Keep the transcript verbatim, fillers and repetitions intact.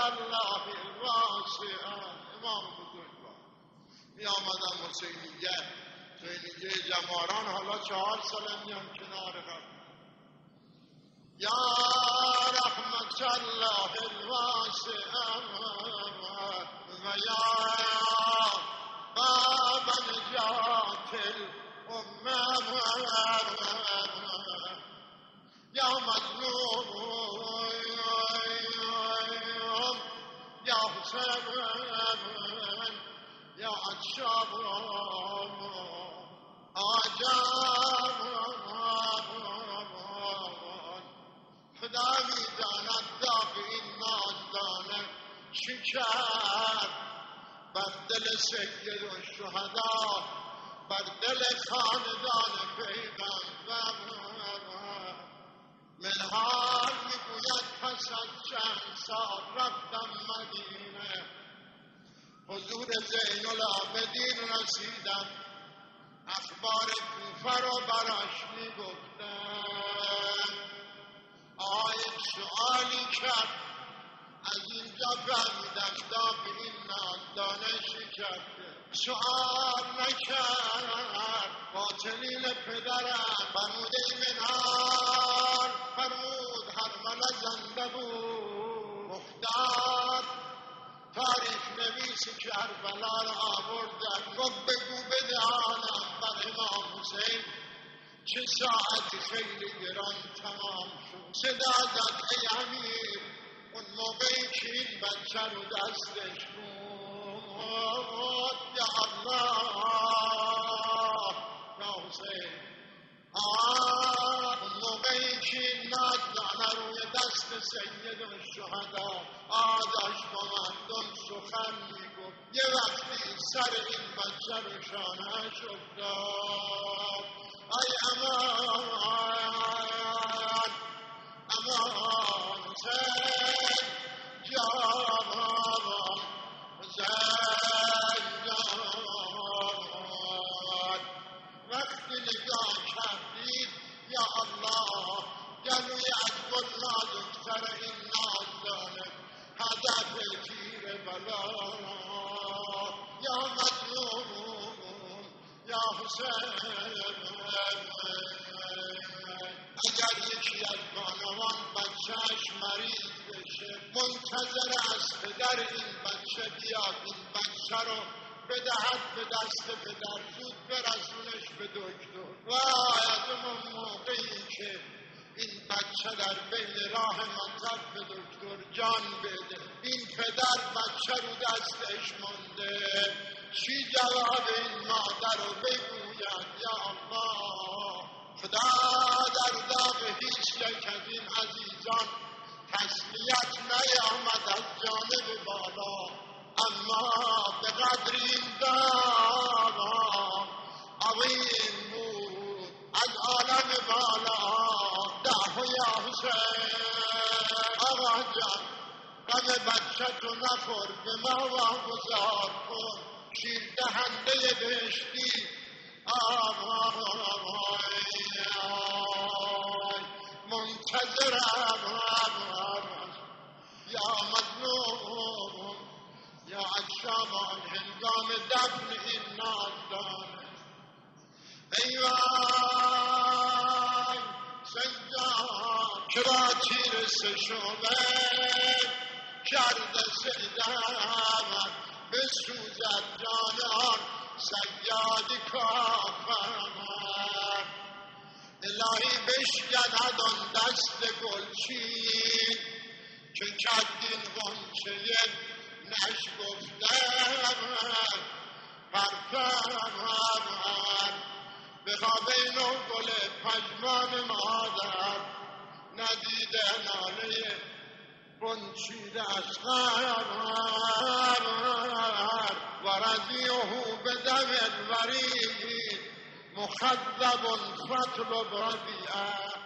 الله الواسع. امام بزرگوار می آمدن حسینیه حسینیه جماران، حالا چهار ساله میان کنار هم. یا رحمت الله الواسع و یا باب نجات الامم یا مظلوم یا حسین یا عطشان آجام خدا می داند داغ این نازدانه چی کرد بر دل سید الشهدا، بر دل خاندان پیغمبر. منهال میگوید پس از چند سال رفتم مدینه، حضور زین العابدین رسیدم، اخبار کوفه رو براش میگفتم. آقای سؤالی کرد، از اینجا فهمیدم داغ این نازدانه شکسته. سؤال نکرد باطنین پدرم، فرموده منهار، فرمود هرمله زنده بود. افتاد تاریخ نویسی کربلا را آوردن، گفت بگو بدانم بر امام حسین چه ساعتی خیلی گران تمام شد. صدا زد ای امیر، اون موقعی که این بچه رو دستش بود، یا الله یا حسین، آه اون موقعی که این نازدانه روی دست سید الشهدا آداش با مردم سخن میگفت، یه وقتی سر این بچه رو شانه‌اش افتاد. ای امان امان حسین جان، حسین جان، وقتی نگاه کردید یا الله گلوی از گل نازکتر این نازدانه هدف تیر بلا. یا مظلوم یا حسین، اگر یکی از بانوان بچهش مریض بشه منتظر از پدر این بچه بیاد این بچه رو بدهد به دست پدر، زود برسونش به دکتر. وای از اون موقعی که این بچه در بین راه مطب به دکتر جان بده، این پدر بچه رو دستش مانده، چی جواب این مادر رو بگوید؟ یا الله، خدا در داغ هیچ یک از این عزیزان تسلیت نیامد از جانب بالا، اما به قدر این داغ عظیم بود از عالم بالا. ده یا حسین، آقا جان غم بچه تو نخور، به ما واگذار کن، شیر دهنده بهشتی آقای منتظرم. یا مظلوم یا عطشان هنگام دفن این نازدانه، ای وای سجاد که با تیر سشوبه کرده سیدم بسوزد جانان سیادی کافر. الهی بشکند آن دست گلچین که کردین غنچه نشگفتم پرپر به خوابین و گل پژمان مادر ندیده ناله بنچید اشقر و رضیه به دم الورید مخذب فتل بربیعه